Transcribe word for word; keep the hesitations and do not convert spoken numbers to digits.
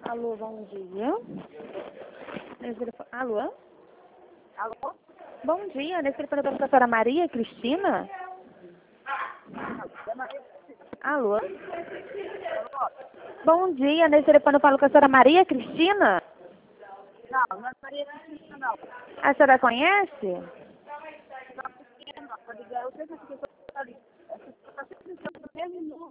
Alô, bom dia. Nesse telefone- Alô? Alô? Bom dia, nesse telefone da professora Maria Cristina? Alô? Bom dia, nesse telefone eu falo com a senhora Maria Cristina? Não, não é Maria Cristina, não. A senhora conhece? Não, pequena, pode ligar. Eu sei que essa pessoa está ali. Essa pessoa está sempre no mesmo número.